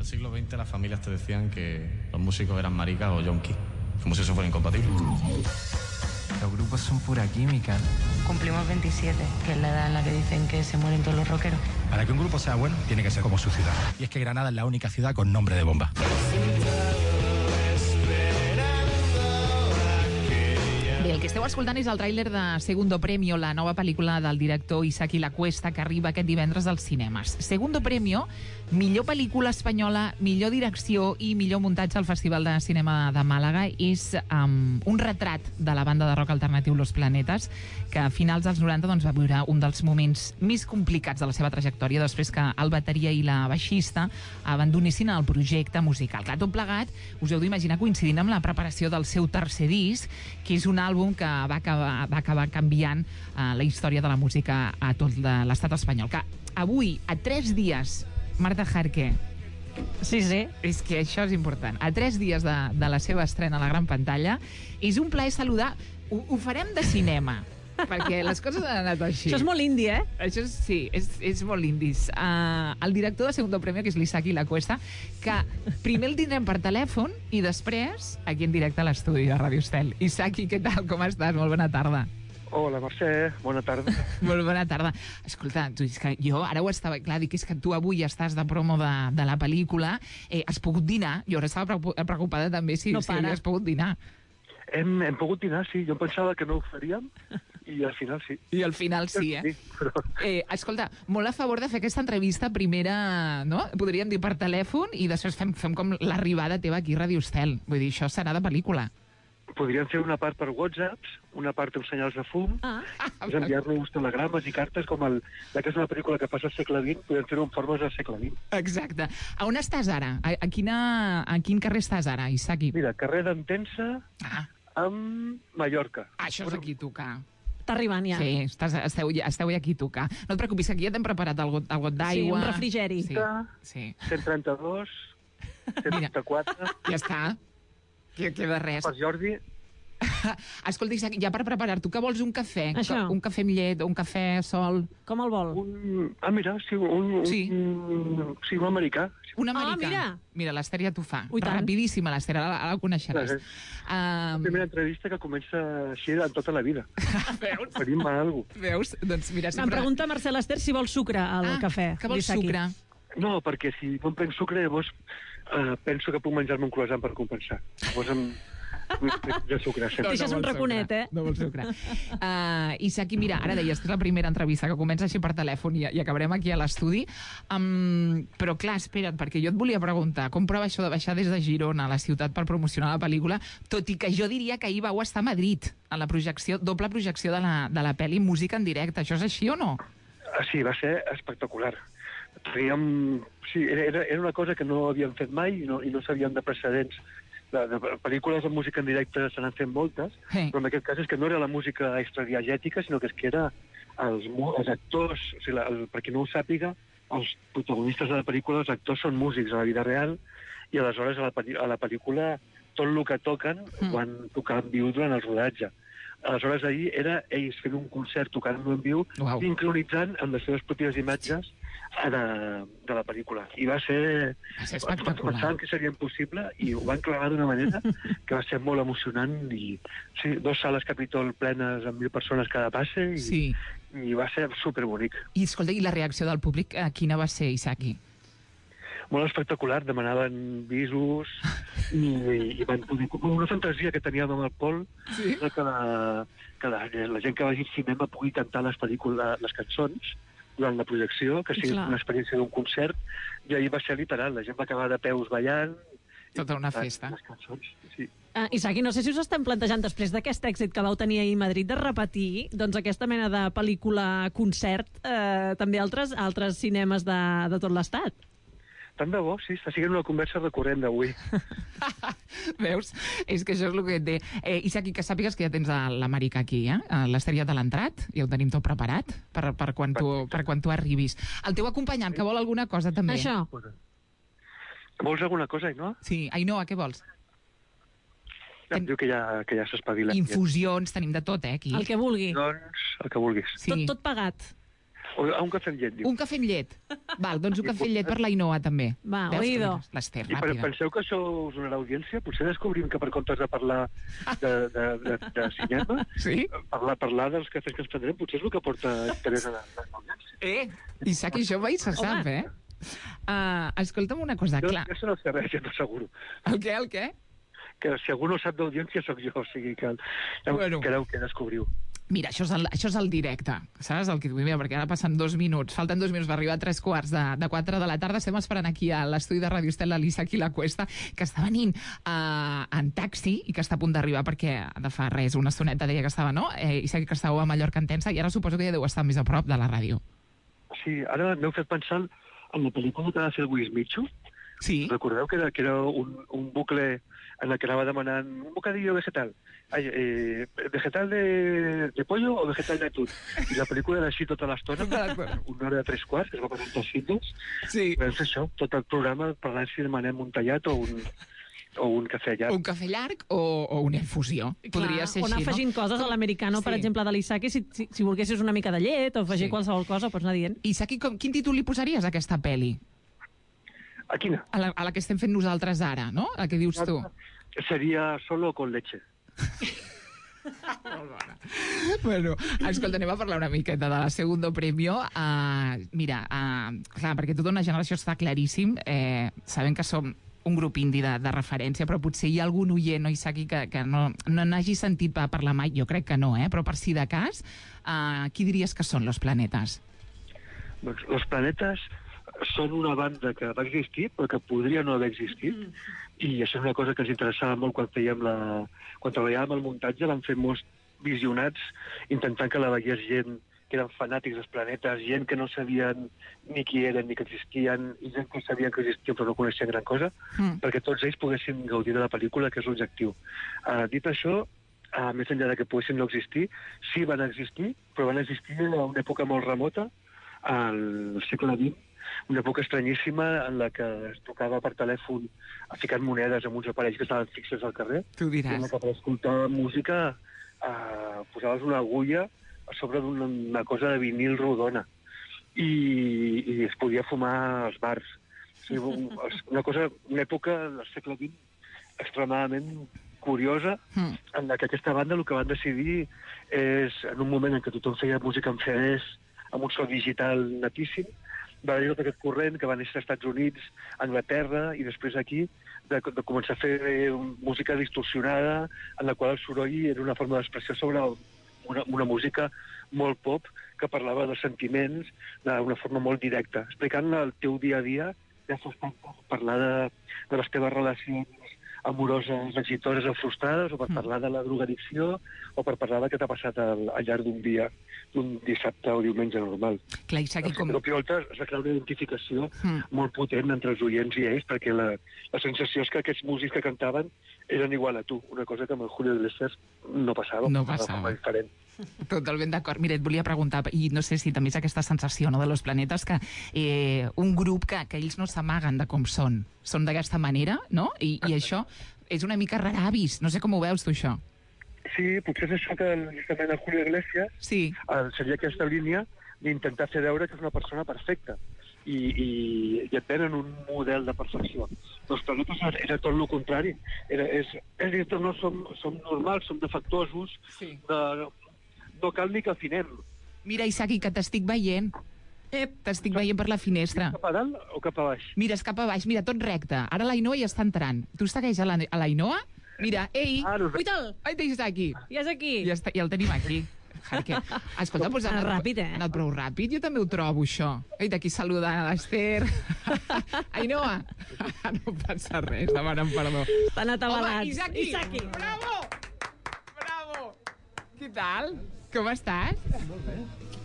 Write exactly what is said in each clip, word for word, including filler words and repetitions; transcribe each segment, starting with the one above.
siglo veinte las familias te decían que los músicos eran maricas o yonkis, como si eso fuera incompatible. Los grupos son pura química. Cumplimos veintisiete, que es la edad en la que dicen que se mueren todos los rockeros. Para que un grupo sea bueno, tiene que ser como su ciudad. Y es que Granada es la única ciudad con nombre de bomba. Bé, el que esteu escoltant és el tràiler de Segundo Premio, la nova pel·lícula del director Isaki La Cuesta, que arriba aquest divendres als cinemes. Segundo Premio, millor pel·lícula espanyola, millor direcció i millor muntatge al Festival de Cinema de Màlaga. És um, un retrat de la banda de rock alternatiu Los Planetes, que a finals dels noranta doncs, va viure un dels moments més complicats de la seva trajectòria, després que el bateria i la baixista abandonessin el projecte musical. Clar, tot plegat, us heu d'imaginar coincidint amb la preparació del seu tercer disc, que és un àlbum que va acabar, va acabar canviant uh, la història de la música a tot l'estat espanyol. Que avui, a tres dies, Marta Jarque, sí, sí, és que això és important, a tres dies de, de la seva estrena a la gran pantalla, és un plaer saludar. Ho, ho farem de cinema, perquè les coses han anat així. Això és molt indi, eh? Això és, sí, és, és molt indis. Uh, el director de Segundo Premio, que és l'Isaki La Cuesta, que primer el tindrem per telèfon i després aquí en directe a l'estudi de Radio Estel. Isaki, què tal? Com estàs? Molt bona tarda. Hola, Mercè, bona tarda. Molt bona tarda. Escolta, tu, és que jo ara ho estava... Clar, dic, és que tu avui estàs de promo de, de la pel·lícula. Eh, has pogut dinar? Jo ara estava preocupada també si, no si havies pogut dinar. Hem, hem pogut dinar, sí. Jo pensava que no ho faríem i al final sí. I al final sí, eh? Sí, però... eh escolta, molt a favor de fer aquesta entrevista primera, no? Podríem dir per telèfon i després fem, fem com l'arribada teva aquí a Radio Estel. Vull dir, això serà de pel·lícula. Podríem fer una part per WhatsApp, una part amb senyals de fum, ah. és enviar-nos telegrames i cartes, com el, ja que és una pel·lícula que passa al segle vint, podem fer-ho en formes del segle vint. Exacte. A on estàs ara? A, a, quina, a quin carrer estàs ara, Isaki? Mira, carrer d'Entença, ah. amb Mallorca. Ah, això és aquí a tocar. Està arribant ja. Sí, estàs, esteu, esteu aquí a tocar. No et preocupis, aquí ja t'hem preparat el got, el got d'aigua. Sí, un refrigeri. Sí, sí. cent trenta-dos, cent trenta-quatre... Ja està. Que queda res. Per Jordi... Escolta, Isaac, ja per preparar, tu que vols un cafè? Això. Un cafè amb llet, un cafè sol? Com el vol? Un... Ah, mira, sí, un... Sí. Un, sí, un americà. Un americà. Ah, mira. Mira, l'Ester ja t'ho fa. Ui, tant. Rapidíssima, l'Ester, ara, ara la coneixeràs. Um... La primera entrevista que comença així en tota la vida. Veus? Oferim-me alguna cosa. Veus? Doncs mira, sempre... sempre... Em pregunta Marcel Ester si vol sucre al ah, cafè. que vols sucre? No, perquè si no em prenc sucre, llavors uh, penso que puc menjar-me un croissant per compensar. Llavors em... de sucre, sempre. No, Deixes no un raconet, eh? No vol sucre. Uh, Isaki, mira, ara deies que és la primera entrevista que comença així per telèfon i, i acabarem aquí a l'estudi. Um, però clar, espera't, perquè jo et volia preguntar com prova això de baixar des de Girona a la ciutat per promocionar la pel·lícula, tot i que jo diria que ahir vau estar a Madrid, en la projecció, doble projecció de la, de la pel·li música en directe. Això és així o no? Ah, sí, va ser espectacular. Teníem... Sí, era, era una cosa que no havíem fet mai i no, i no sabíem de precedents. De, de pel·lícules amb música en directe se n'han fet moltes, hey. Però en aquest cas és que no era la música extradiegètica, sinó que és que era els, els actors, o sigui, el, per qui no ho sàpiga, els protagonistes de la pel·lícula, els actors són músics a la vida real, i aleshores a la, a la pel·lícula tot el que toquen mm. quan tocaven viu durant el rodatge. Aleshores ahir era ells fent un concert tocant-lo en viu, wow. Sincronitzant amb les seves pròpies imatges de, de la pel·lícula. I va ser... Va ser espectacular. Pensaven que seria impossible i ho van clavar d'una manera que va ser molt emocionant i sí, dos sales Capitol plenes amb mil persones cada passe i, sí. I va ser superbonic. I escolta, i la reacció del públic, eh, quina va ser, Isaki? Molt espectacular, demanaven visos i, i van poder... Una fantasia que teníem amb el Pol, sí? que, la, que la, la gent que vagi al cinema pugui cantar les pel·lícules, les cançons durant la projecció, que sigui una experiència d'un concert, i ahir va ser literal, la gent va acabar de peus ballant... Tota una festa. Les cançons, sí. Uh, Isaki, no sé si us estem plantejant, després d'aquest èxit que vau tenir ahir a Madrid, de repetir doncs, aquesta mena de pel·lícula-concert eh, també a altres, altres cinemes de, de tot l'estat. Tant de bo, sí, està sent una conversa recurrent d'avui. Veus? És que això és el que té. Eh, Isaki, que sàpigues que ja tens l'Amèrica aquí, eh? L'Ester ja te l'ha entrat, ja ho tenim tot preparat per, per, quan tu, per quan tu arribis. El teu acompanyant, sí. Que vol alguna cosa també. Això. Vols alguna cosa, Ainhoa? Sí, Ainhoa, què vols? Ja, Ten... diu que ja, que ja s'espavila. Infusions, tenim de tot, eh, aquí. El que vulgui. Doncs, el que vulguis. Sí. Tot, tot pagat. O a un cafè amb llet, diu. Un cafè amb llet. Val, doncs un cafè amb llet per l'Ainoa, també. Va, Veus oído. que l'Ester, I per, ràpida. penseu que això us donarà audiència? Potser descobrim que per comptes de parlar de, de, de, de cinema, Sí? parlar, parlar dels cafès que ens prendrem, potser és el que porta interès a l'audiència. Eh, Isaac, això mai se sap, eh? Uh, escolta'm una cosa, Jo, clar. jo se no sé res, ja t'asseguro. El què, el què? Que si algú no sap d'audiència sóc jo, o sigui que Bueno. creu que descobriu. Mira, això és, el, això és el directe, saps? El que vull dir, perquè ara passen dos minuts, falten dos minuts per arribar a tres quarts de, de quatre de la tarda. Estem esperant aquí a l'estudi de Ràdio Estel l'Isaac i la Cuesta, que està venint uh, en taxi i que està a punt d'arribar perquè de fa res, una estoneta deia que estava, no? Eh, Isaac, que estàveu a Mallorca en Tensa, i ara suposo que ja deu estar més a prop de la ràdio. Sí, ara m'heu fet pensar en la pel·lícula que va fer el Luis Michu. Sí? Recordeu que era, que era un, un bucle en el que anava demanant un bocadillo vegetal. Ai, eh, vegetal de, de pollo o vegetal de atún? I la pel·lícula era així tota l'estona, Tota l'estona. una hora de tres quarts, que es va presentar a Sitges. Sí. Vam fer això, tot el programa parlant si demanem un tallat o un, o un cafè llarg. Un cafè llarg o, o una infusió. Podria ser o anar així, afegint no? coses a l'americano, per Sí. exemple, de l'Isaac, si, si, si volguessis una mica de llet o afegir Sí. qualsevol cosa, ho pots anar dient. Isaac, com, quin títol li posaries a aquesta pel·li? A quina? A la, a la que estem fent nosaltres ara, no? A la que dius tu. Seria solo con leche. Bueno, escolta, anem a parlar una miqueta de la Segundo Premio. Uh, mira, uh, clar, perquè tota una generació està claríssim. Eh, sabem que som un grup indi de, de referència, però potser hi ha algun oient, no, Isaki, que, que no no n'hagi sentit pa- parlar mai. Jo crec que no, eh? Però per si de cas, uh, qui diries que són Los Planetes? Doncs Los Planetes són una banda que va existir, però que podria no haver existit, mm. i això és una cosa que ens interessava molt quan fèiem la... quan treballàvem el muntatge, vam fer molts visionats, intentant que la veiés gent que eren fanàtics dels planetes, gent que no sabien ni qui eren ni que existien, i gent que sabien que existien però no coneixien gran cosa, Mm. perquè tots ells poguessin gaudir de la pel·lícula, que és l'objectiu. Uh, dit això, uh, més enllà de que poguessin no existir, sí van existir, però van existir a una època molt remota, al segle vint, una època estranyíssima en la que es tocava per telèfon ficant monedes amb uns aparells que estaven fixes al carrer, Tu i en la diràs. que per escoltar música eh, posaves una agulla a sobre d'una una cosa de vinil rodona i, i es podia fumar als bars. O sigui, un- una cosa, una època del segle vint extremadament curiosa, Mm. en la que aquesta banda el que van decidir és, en un moment en què tothom feia música en C Ds, amb un so digital natíssim, va haver tot aquest corrent que va néixer als Estats Units, a Anglaterra i després aquí, de, de començar a fer música distorsionada, en la qual el soroll era una forma d'expressió sobre una, una música molt pop que parlava dels sentiments d'una forma molt directa, explicant el teu dia a dia, ja fos per parlar de, de les teves relacions amoroses, exitoses o frustrades, o per parlar de la drogadicció, o per parlar del que t'ha passat al, al llarg d'un dia, d'un dissabte o diumenge normal. Clar, Isaki, com... Com... Piolta es va crear una identificació Mm. molt potent entre els oients i ells, perquè la, la sensació és que aquests músics que cantaven eren igual a tu, una cosa que amb el Julio Iglesias no passava. No de passava. forma diferent. Totalment d'acord. Mira, et volia preguntar, i no sé si també és aquesta sensació, no?, de Los Planetes, que eh, un grup que, que ells no s'amaguen de com són. Són d'aquesta manera, no? I, I això és una mica raravis. No sé com ho veus, tu, això. Sí, potser és això que justament el Julio Iglesias Sí. eh, seria aquesta línia d'intentar fer veure que és una persona perfecta i, i, i et venen un model de perfecció. Los Planetes era, era tot el contrari. Era, és, és dir, no som, som normals, som defectuosos, Sí. de, no cal ni que afinem. Mira, Isaki, que t'estic veient. Ep. T'estic veient per la finestra. Cap a dalt o cap a baix? Mira, és cap a baix, mira, tot recte. Ara l'Ainoa ja està entrant. Tu segueix a la- a l'Ainoa? Mira, ei, Ah, no, Uita'l! ai, t'està aquí. Ja és aquí. Ja, està, ja el tenim aquí. Perquè, escolta, doncs ha Ha anat anat, ràpid, eh? ha anat prou ràpid, jo també ho trobo, això. Ei, d'aquí saludant a l'Ester. Ainhoa, no passa res, demanen perdó. Estan atabalats. Home, Isaki! Isaki! Bravo! Bravo! Què tal? Com estàs? Molt bé.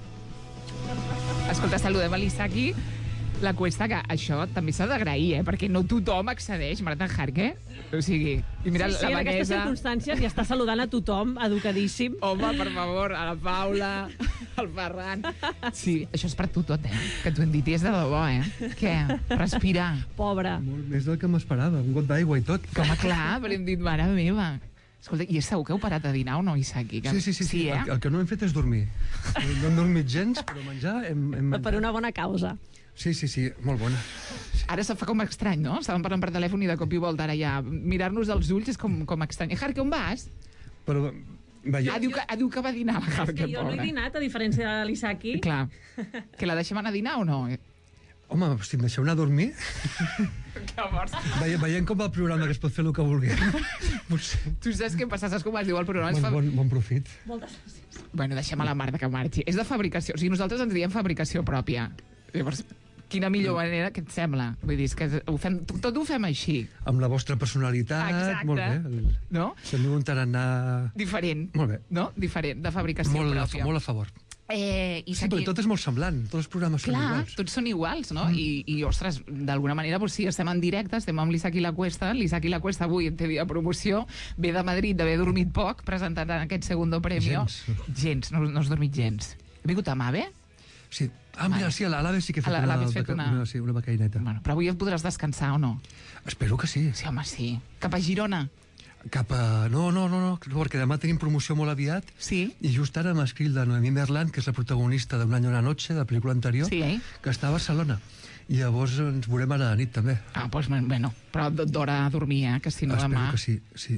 Escolta, saludem a l'Isaki. La Cuesta, que això també s'ha d'agrair, eh? Perquè no tothom accedeix, Marta Jarque. O sigui, i mira Sí, sí, la en aquestes Vanessa... circumstàncies ja està saludant a tothom, educadíssim. Home, per favor, a la Paula, al Ferran... Sí, això és per tu tot, eh? Que t'ho hem dit i és de debò, eh? Què? Respirar. Pobre. Molt més del que m'esperava, un got d'aigua i tot. Que home, clar, però hem dit, mare meva. Escolta, i és segur que heu parat a dinar o no, Isaki? Que... Sí, sí, sí, sí, sí eh? el, el que no hem fet és dormir. No hem dormit gens, però menjar hem, hem menjat. Per una bona causa. Sí, sí, sí, molt bona. Ara se'm fa com estrany, no? Estàvem parlant per telèfon i de cop i volta ara ja mirar-nos als ulls és com, com estrany. Jarque, on vas? Però, veia... Ah, diu que, ah, diu que va dinar la És Jarque, que jo no he pobra. dinat, a diferència de l'Isaki. Clar. Que la deixem anar a dinar o no? Home, si em deixeu anar a dormir... Veiem, veiem com va el programa, que es pot fer el que vulguem. Potser... Tu saps què passa? Saps com es diu el programa? Bon, Fa... bon, bon profit. Moltes gràcies. Bueno, deixem a la Marta que marxi. És de fabricació. O sigui, nosaltres ens diem fabricació pròpia. Llavors, quina millor manera, que et sembla? Vull dir, és que ho fem, tot ho fem així. Amb la vostra personalitat, Exacte. molt bé. El... No? També un tarannà... Diferent. Molt bé. No? Diferent, de fabricació Molt, a, pròpia. molt a favor. Eh, i Sí, perquè tot és molt semblant. Tots els programes són Clar, iguals. tots són iguals, no? Mm. I, I, ostres, d'alguna manera, doncs sí, estem en directe, estem amb l'Isaki La Cuesta. L'Isaki La Cuesta avui en té dia de promoció, ve de Madrid, d'haver dormit poc, presentant en aquest segundo premio. Gens. Gens, no, no has dormit gens. He vingut a Mave? Sí. Ah, mira, sí, a l'Ave sí que he fet, A l'Ave una, has fet beca- una- una, sí, una becaineta. Bueno, però avui et podràs descansar o no? Espero que sí. Sí, home, sí. Cap a Girona? Cap a... No, no, no, no, perquè demà tenim promoció molt aviat. Sí. I just ara m'ha escrit la Noemí Merlant, que és la protagonista d'Un any una noche, de la pel·lícula anterior, Sí, eh? que està a Barcelona. I llavors ens veurem ara a la nit, també. Ah, doncs, bueno, però d'hora a dormir, eh? Que si no Espero demà... que sí, sí.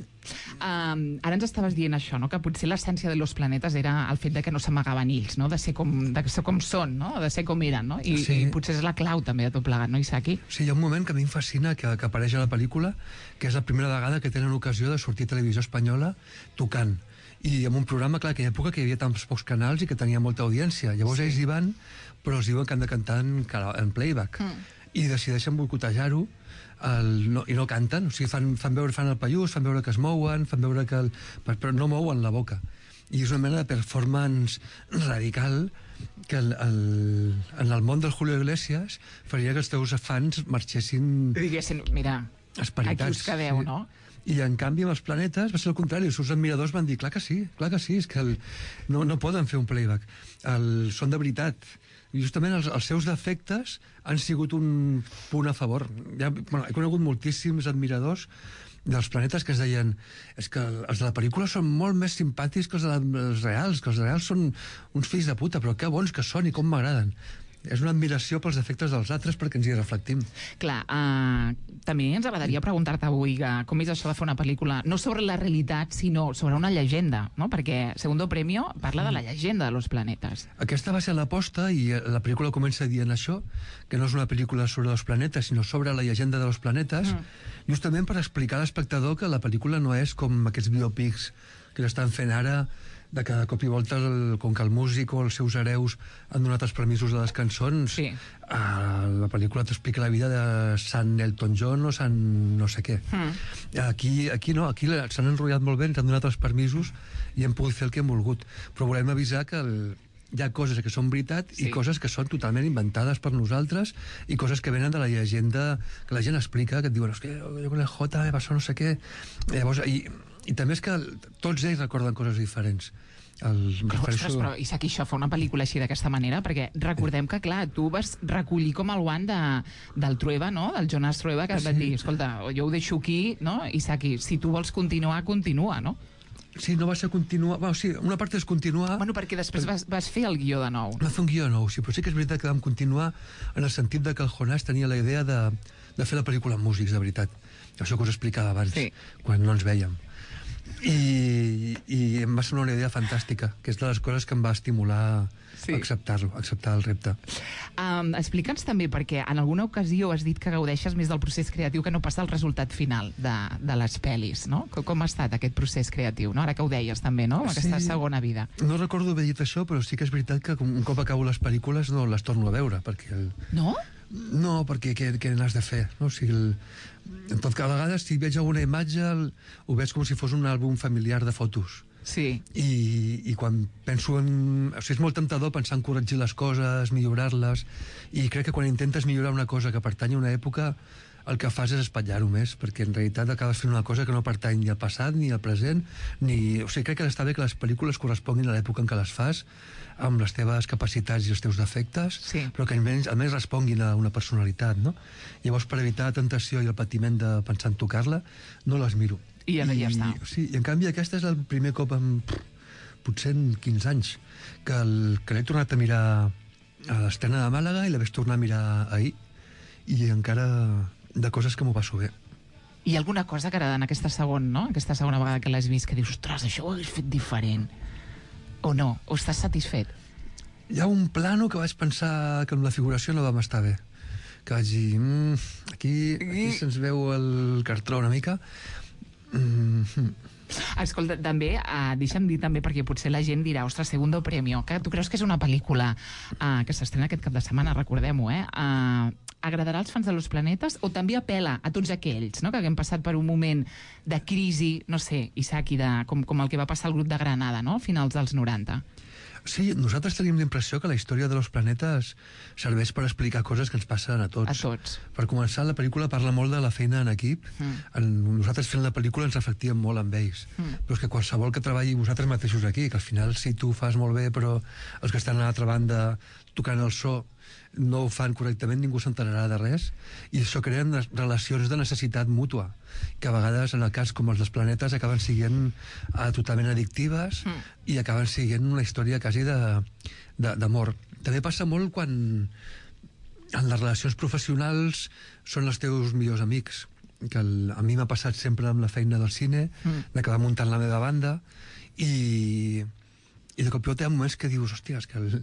Um, ara ens estaves dient això, no? Que potser l'essència de Los Planetes era el fet de que no s'amagaven ells, no? De ser com, de ser com són, no? De ser com eren, no? I, Sí. I potser és la clau també de tot plegat, no, Isaki? Sí, hi ha un moment que a mi em fascina que, que apareix a la pel·lícula, que és la primera vegada que tenen ocasió de sortir a televisió espanyola tocant. I en un programa, clar, que hi ha època que hi havia tants pocs canals i que tenia molta audiència. Llavors sí. ells hi van, però els diuen que han de cantar en, cara- en playback. Mm. I decideixen boicotejar-ho el, no, i no canten. O sigui, fan, fan veure fan el pallús, fan veure que es mouen, fan veure que... El, però no mouen la boca. I és una mena de performance radical que el, el, en el món del Julio Iglesias faria que els teus fans marxessin Diguessin, mira, esperitats. aquí us quedeu, sí. no? I en canvi amb els planetes va ser el contrari, els seus admiradors van dir clar que sí, clar que sí, és que el, no, no poden fer un playback, el, són de veritat. I justament els, els seus defectes han sigut un punt a favor. Ja, bueno, he conegut moltíssims admiradors dels planetes que es deien és que els de la pel·lícula són molt més simpàtics que els, de la, els reals, que els reals són uns fills de puta, però que bons que són i com m'agraden. És una admiració pels defectes dels altres perquè ens hi reflectim. Clar, uh, també ens agradaria preguntar-te avui uh, com és això de fer una pel·lícula, no sobre la realitat, sinó sobre una llegenda, no? Perquè Segundo Premio parla de la llegenda de Los Planetes. Aquesta va ser l'aposta i la pel·lícula comença dient això, que no és una pel·lícula sobre els planetes, sinó sobre la llegenda de los planetes, mm. justament per explicar a l'espectador que la pel·lícula no és com aquests biopics que l'estan fent ara, de que de cop i volta, el, com que el músic o els seus hereus han donat els permisos de les cançons, Sí. a la pel·lícula t'explica la vida de Sant Elton John o Sant no sé què. Mm. Aquí, aquí no, aquí s'han enrotllat molt bé, ens han donat els permisos i hem pogut fer el que hem volgut. Però volem avisar que el, hi ha coses que són veritat Sí. i coses que són totalment inventades per nosaltres i coses que venen de la llegenda que la gent explica, que et diuen, és que jo con el J me passó no sé què. Llavors, i, i també és que tots ells recorden coses diferents. El, Ostres, però Isaki, això fa una pel·lícula així d'aquesta manera, perquè recordem que, clar, tu vas recollir com el guant de, del Trueba, no?, del Jonas Trueba, que et va dir, escolta, jo ho deixo aquí, no?, Isaki, si tu vols continuar, continua, no? Sí, no va ser continuar... Bueno, sí, una part és continuar... Bueno, perquè després vas, vas fer el guió de nou. Va fer un guió nou, sí, però sí que és veritat que vam continuar en el sentit de que el Jonás tenia la idea de, de fer la pel·lícula amb músics, de veritat. Això que us explicava abans, Sí. quan no ens vèiem. I, i em va semblar una idea fantàstica, que és de les coses que em va estimular Sí. a acceptar-lo, a acceptar el repte. Um, Explica'ns també, perquè en alguna ocasió has dit que gaudeixes més del procés creatiu que no pas del resultat final de, de les pel·lis, no? Com, com ha estat aquest procés creatiu, no? Ara que ho deies també, no? Aquesta Sí. segona vida. No recordo haver dit això, però sí que és veritat que un cop acabo les pel·lícules no les torno a veure, perquè... El... No? No, perquè què, què n'has de fer? No? O sigui, el... en tot cas, a vegades, si veig alguna imatge, el... ho veig com si fos un àlbum familiar de fotos. Sí. I, i quan penso en... O sigui, és molt temptador pensar en corregir les coses, millorar-les, i crec que quan intentes millorar una cosa que pertany a una època, el que fas és espatllar-ho més, perquè en realitat acabes fent una cosa que no pertany ni al passat, ni al present, ni... O sigui, crec que està bé que les pel·lícules corresponguin a l'època en què les fas, amb les teves capacitats i els teus defectes, Sí. però que almenys, almenys responguin a una personalitat, no? Llavors, per evitar la tentació i el patiment de pensar en tocar-la, no les miro. I, I ja està. Sí, i en canvi aquesta és el primer cop en potser en quinze anys que, el, que l'he tornat a mirar a l'estrena de Màlaga i la vaig tornar a mirar ahir i encara de coses que m'ho passo bé. Hi ha alguna cosa que ara en aquesta segon, no? Aquesta segona vegada que l'has vist que dius, ostres, això ho hagués fet diferent. O no? O estàs satisfet? Hi ha un plano que vaig pensar que amb la figuració no vam estar bé. Que vaig dir, mmm, aquí, aquí se'ns veu el cartró una mica. Mm. Escolta, també, uh, deixa'm dir també, perquè potser la gent dirà, ostres, Segundo Premio, que tu creus que és una pel·lícula uh, que s'estrena aquest cap de setmana, recordem-ho, eh? Uh, agradarà als fans de Los Planetes o també apela a tots aquells, no?, que haguem passat per un moment de crisi, no sé, Isaki, de, com, com el que va passar al grup de Granada, no?, a finals dels noranta. Sí, nosaltres tenim l'impressió que la història de Los Planetes serveix per explicar coses que ens passen a tots. A tots. Per començar, la pel·lícula parla molt de la feina en equip. Mm. En, nosaltres fent la pel·lícula ens reflectíem molt amb ells. Mm. Però és que qualsevol que treballi vosaltres mateixos aquí, que al final sí, tu fas molt bé, però els que estan a l'altra banda tocant el so no ho fan correctament, ningú s'enterarà de res, i això crea relacions de necessitat mútua, que a vegades, en el cas com els dels planetes, acaben siguent uh, totalment addictives mm. i acaben siguent una història quasi d'amor. També passa molt quan en les relacions professionals són els teus millors amics, que el, a mi m'ha passat sempre amb la feina del cine, mm. d'acabar muntant la meva banda, i, i de cop hi ha moments que dius, hòstia, és que el...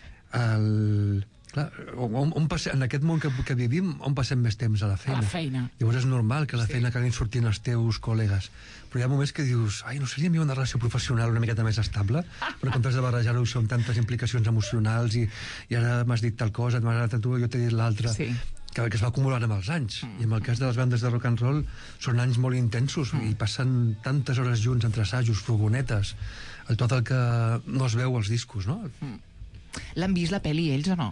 el clar, on, on passem, en aquest món que, que vivim, on passem més temps a la feina? A la feina. Llavors és normal que a la sí. feina acabin sortint els teus col·legues. Però hi ha moments que dius, ai, no seria millor una relació professional una miqueta més estable? Però comptes de barrejar-ho amb tantes implicacions emocionals i, i ara m'has dit tal cosa, m'has agradat a tu, jo t'he dit l'altra. Sí. Que, que es va acumulant amb els anys. Mm. I en el cas de les bandes de rock and roll són anys molt intensos mm. i passen tantes hores junts entre assajos, furgonetes, el tot el que no es veu als discos, no? Mm. L'han vist la pel·li ells o no?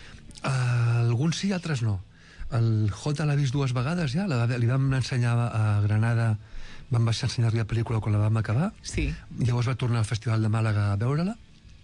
Uh, alguns sí, altres no. El Jota l'ha vist dues vegades ja, la, li vam ensenyar a Granada, vam baixar a ensenyar-li la pel·lícula quan la vam acabar, sí. Llavors va tornar al Festival de Màlaga a veure-la.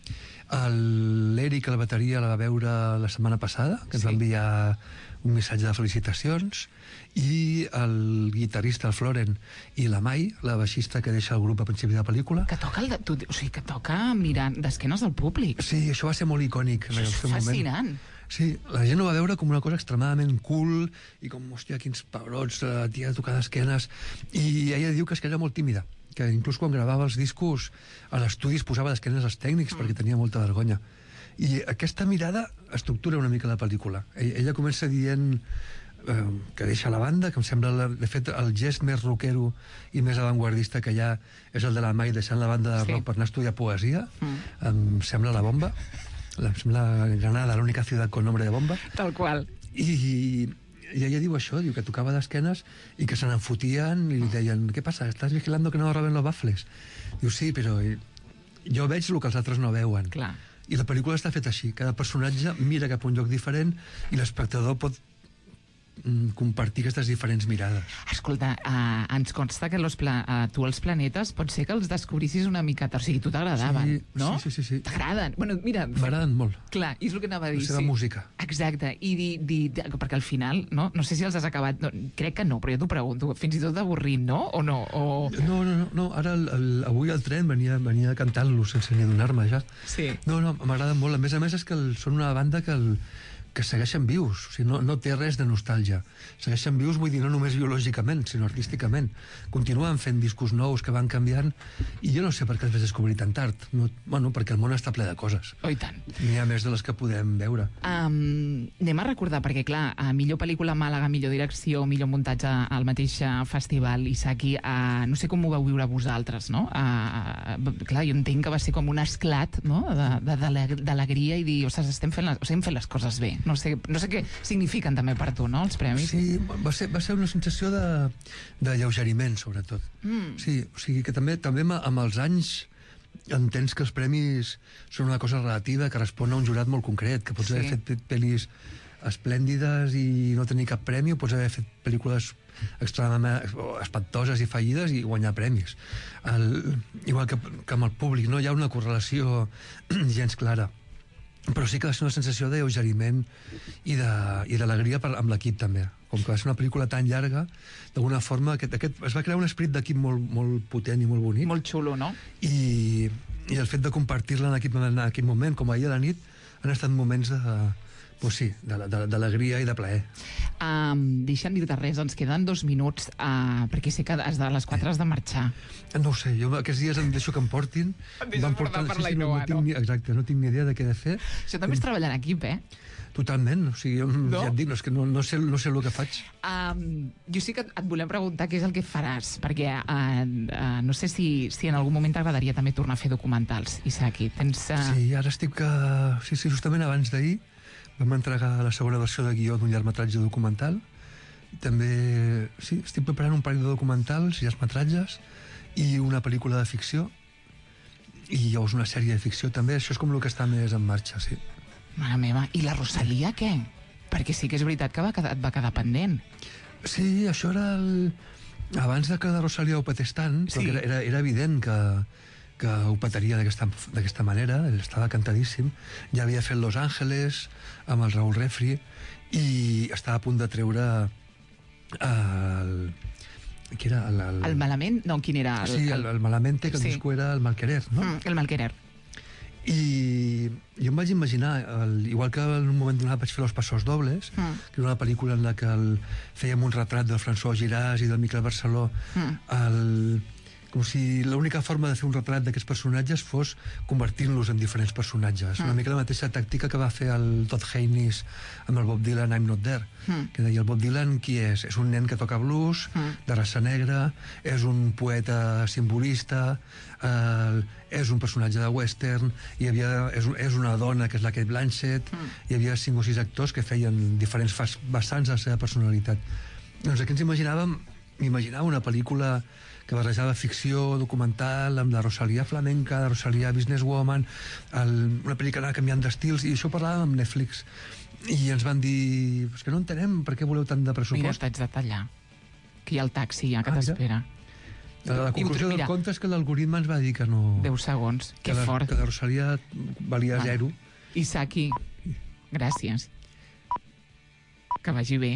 L'Eric, a la bateria, la va veure la setmana passada, que ens sí. va enviar un missatge de felicitacions, i el guitarrista, el Floren, i la Mai, la baixista que deixa el grup a principi de la pel·lícula. Que toca, el de, tu, o sigui, que toca mirant d'esquenes al públic. Sí, això va ser molt icònic. Això és fascinant. Moment. Sí, la gent ho va veure com una cosa extremadament cool i com, hòstia, quins pebrots, la tia tocar d'esquenes. I ella diu que és que era molt tímida, que inclús quan gravava els discos a l'estudi es posava d'esquenes als tècnics mm. perquè tenia molta vergonya. I aquesta mirada estructura una mica la pel·lícula. Ella, ella comença dient eh, que deixa la banda, que em sembla, la, de fet, el gest més rockero i més avantguardista que hi ha és el de la Mai deixant la banda de rock sí. per anar a estudiar poesia. Mm. Em sembla la bomba. Em sembla Granada, l'única ciutat con nombre de bomba. Tal qual. I, i ella diu això, diu que tocava d'esquenes i que se n'enfotien i li deien, què passa, estàs vigilando que no roben los baffles? Diu, sí, però jo veig el que els altres no veuen. Clar. I la pel·lícula està feta així. Cada personatge mira cap a un lloc diferent i l'espectador pot mm, compartir aquestes diferents mirades. Escolta, uh, ens consta que los pla uh, tu els planetes pot ser que els descobrissis una miqueta. O sigui, tu t'agradaven, sí, no? Sí, sí, sí. sí. T'agraden? Bueno, mira... M'agraden molt. Clar, és el que anava a dir. La seva sí. música. Exacte. I di, di, di, perquè al final, no? No sé si els has acabat... No, crec que no, però jo t'ho pregunto. Fins i tot avorrit, no? O no? O... No, no, no, no. Ara, el, el, avui al tren venia, venia cantant-los sense ni adonar-me ja. Sí. No, no, m'agraden molt. A més a més és que el, són una banda que el, que segueixen vius, o sigui, no, no té res de nostàlgia. Segueixen vius, vull dir, no només biològicament, sinó artísticament. Continuen fent discos nous que van canviant, i jo no sé per què els vaig descobrir tan tard. No, bueno, perquè el món està ple de coses. Oh, i tant. N'hi ha més de les que podem veure. Um, anem a recordar, perquè clar, a millor pel·lícula Màlaga, millor direcció, millor muntatge al mateix festival, Isaki, uh, no sé com ho vau viure vosaltres, no? Uh, clar, jo entenc que va ser com un esclat, no?, d'alegria i dir, ostres, estem fent les, o sigui, hem fet les coses bé. No sé, no sé què signifiquen també per tu, no, els premis? Sí, va ser, va ser una sensació de, de lleugeriment, sobretot. Mm. Sí, o sigui que també, també amb els anys entens que els premis són una cosa relativa que respon a un jurat molt concret, que pots sí. haver fet pel·lis esplèndides i no tenir cap premi, o pots haver fet pel·lícules extremadament espantoses i fallides i guanyar premis. El, igual que, que amb el públic, no hi ha una correlació gens clara. però sí que va ser una sensació d'alleugeriment i de- i d'alegria per- amb l'equip també. Com que va ser una pel·lícula tan llarga, d'alguna forma aquest, aquest, es va crear un esperit d'equip molt, molt potent i molt bonic. Molt xulo, no? I, i el fet de compartir-la en aquell, en aquell moment, com ahir a la nit, han estat moments de, pues sí, de- de- d'alegria i de plaer. Um, deixa'm dir-te res, ens queden dos minuts, uh, perquè sé que has de, a les quatre has de marxar. No ho sé, jo aquests dies em deixo que em portin. Et deixes Em van portar per la no, Ainhoa, no, tinc no? ni, exacte, no tinc ni idea de què he de fer. Això també és treballar en equip, eh? Totalment, o sigui, jo, No? ja et dic, no, és que no, no, sé, no sé el que faig. Um, jo sí que et volem preguntar què és el que faràs, perquè uh, uh, no sé si, si en algun moment t'agradaria també tornar a fer documentals, Isaki. Tens... Uh... Sí, ara estic... Uh, sí, sí, justament abans d'ahir vam entregar la segona versió de guió d'un llargmetratge documental. També, sí, estic preparant un parell de documentals, llargmetratges, i una pel·lícula de ficció, i llavors una sèrie de ficció també. Això és com el que està més en marxa, sí. Mare meva, i la Rosalia què? Perquè sí que és veritat que va quedar, et va quedar pendent. Sí, això era el... abans de que la Rosalia ho patés tant, Sí. perquè era, era, era evident que, que ho petaria d'aquesta d'aquesta manera, ell estava cantadíssim, ja havia fet Los Ángeles amb el Raúl Refri i estava a punt de treure el... qui era? El, el... El malament? No, quin era? El, Sí, el, el Malamente, que el Sí. disco era el Malquerer, no? Mm, el Malquerer. I jo em vaig imaginar, el, igual que en un moment donat vaig fer Los Passos Dobles, Mm. que era una pel·lícula en la que el, fèiem un retrat del François Giràs i del Miquel Barceló, Mm. el, com si l'única forma de fer un retrat d'aquests personatges fos convertint-los en diferents personatges. Mm. Una mica la mateixa tàctica que va fer el Todd Haynes amb el Bob Dylan I'm Not There, Mm. que deia el Bob Dylan qui és? És un nen que toca blues, Mm. de raça negra, és un poeta simbolista, eh, és un personatge de western, hi havia, és, un- és una dona que és la Kate Blanchett, Mm. hi havia cinc o sis actors que feien diferents fas- vessants de la seva personalitat. Doncs aquí ens imaginàvem, m'imaginava una pel·lícula que barrejava ficció documental amb la Rosalia flamenca, la Rosalia businesswoman, el, una pel·lícula que anava canviant d'estils, i això parlàvem amb Netflix. I ens van dir, és que no entenem per què voleu tant de Mira, pressupost. t'haig de tallar. Que hi ha el taxi ja que Ah, mira. t'espera. La, la conclusió Mira, del conte és que l'algoritme ens va dir que no... deu segons. que Que la, fort. que la Rosalia valia Bueno. zero. Isaki, gràcies. Que vagi bé.